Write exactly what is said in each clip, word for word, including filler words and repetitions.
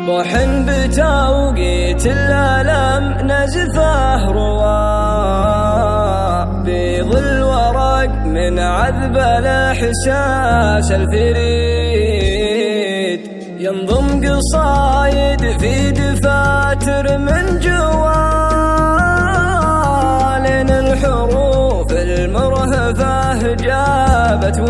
طحن بتوقيت الألم نزفه رواء بظل ورق من عذب الإحساس الفريد ينظم قصايد في دفاتر من جوال الحروف المرهفة جابت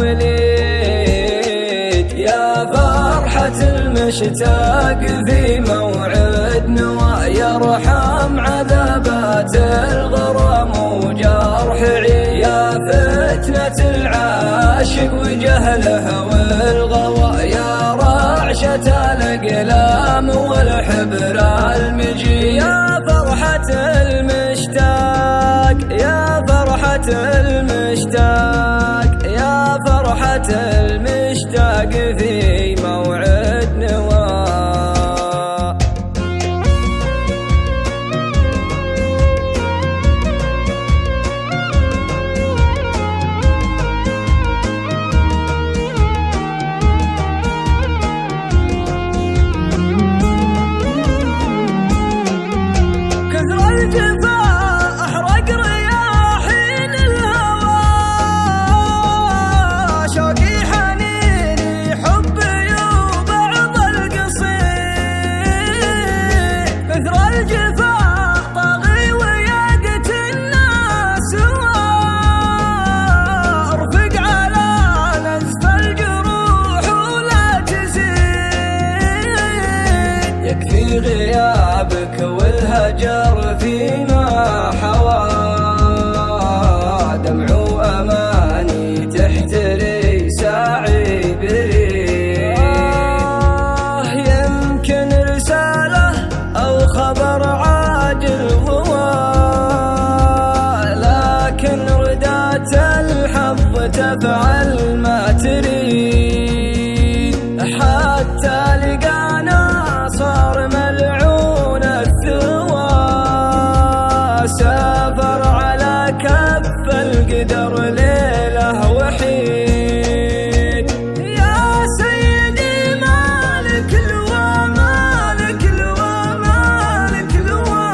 وليد يا فرحة المشتاق في موعد نوى يرحم عذابات الغرام وجرح عيد يا فتنة العاشق وجهله والغوى يا رعشة الأقلام والحبر المجي يا فرحة المشتاق يا فرحة المشتاق يا فرحة المشتاق في موعد نوى. يكفي غيابك والهجر فيما حوى دمع أماني تحتري ساعي بريد آه يمكن رسالة أو خبر عاجل ضوى لكن ردات الحظ تفعل ما تريد حتى لقانا صار ملعون الثوى سافر على كف القدر ليله وحيد يا سيدي مالك الوى مالك الوى مالك الوى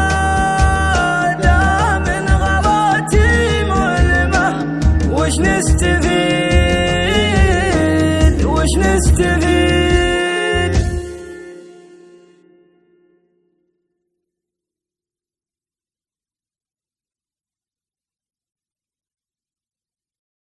دام من غلاتي مؤلمة وش نستفيد وش نستفيد